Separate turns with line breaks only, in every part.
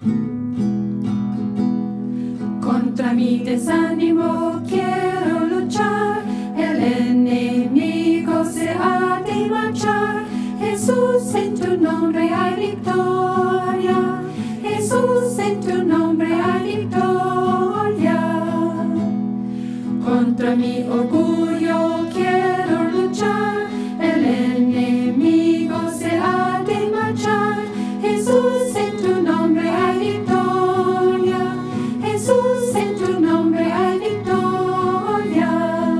Contra mi desánimo quiero luchar, el enemigo se ha de marchar. Jesús, en tu nombre hay victoria. Jesús, en tu nombre hay victoria. Contra mi orgullo quiero luchar, el enemigo se ha de marchar. Jesús, en tu nombre hay victoria. Jesús, en tu nombre hay victoria.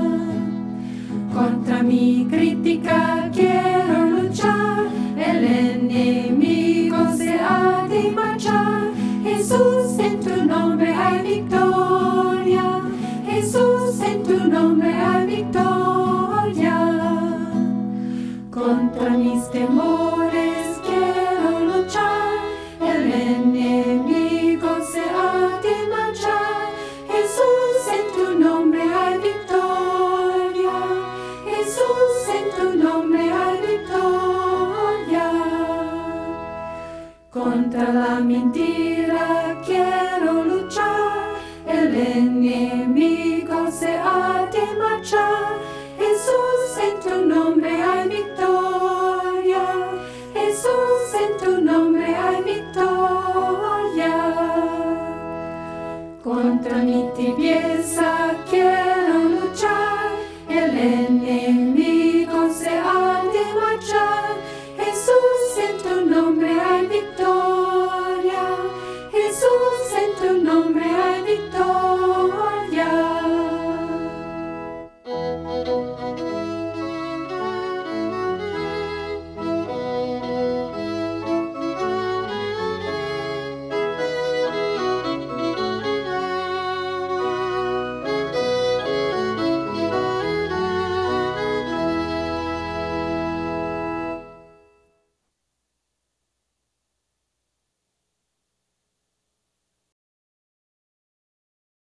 Contra mi crítica quiero luchar, el enemigo se ha de marchar. Jesús, en tu nombre hay victoria. Jesús, en tu nombre hay victoria. Contra mis temores quiero luchar, el enemigo se ha de marchar. Jesús, en tu nombre hay victoria. Jesús, en tu nombre hay victoria. Contra la mentira quiero luchar, el enemigo se ha de marchar. Jesús, en tu nombre hay victoria. Jesús, en tu nombre